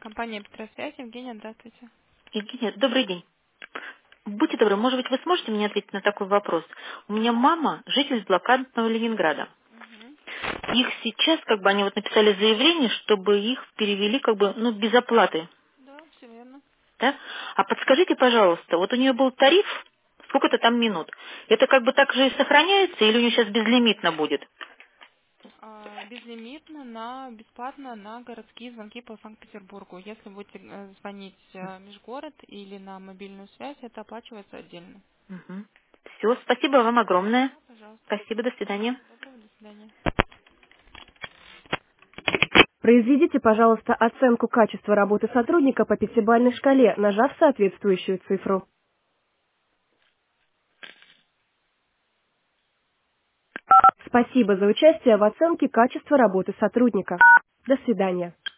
Компания Петросвязь. Евгения, здравствуйте. Евгения, добрый день. Будьте добры, может быть, вы сможете мне ответить на такой вопрос? У меня мама житель блокадного Ленинграда. Мгм. Их сейчас, они вот написали заявление, чтобы их перевели, без оплаты. Да, все верно. Да? А подскажите, пожалуйста, вот у нее был тариф, сколько-то там минут. Это так же и сохраняется, или у нее сейчас безлимитно будет? Безлимитно бесплатно на городские звонки по Санкт-Петербургу. Если будете звонить межгород или на мобильную связь, это оплачивается отдельно. Все, спасибо вам огромное. Да, пожалуйста. Спасибо, до свидания. Всего доброго, до свидания. Произведите, пожалуйста, оценку качества работы сотрудника по пятибалльной шкале, нажав соответствующую цифру. Спасибо за участие в оценке качества работы сотрудника. До свидания.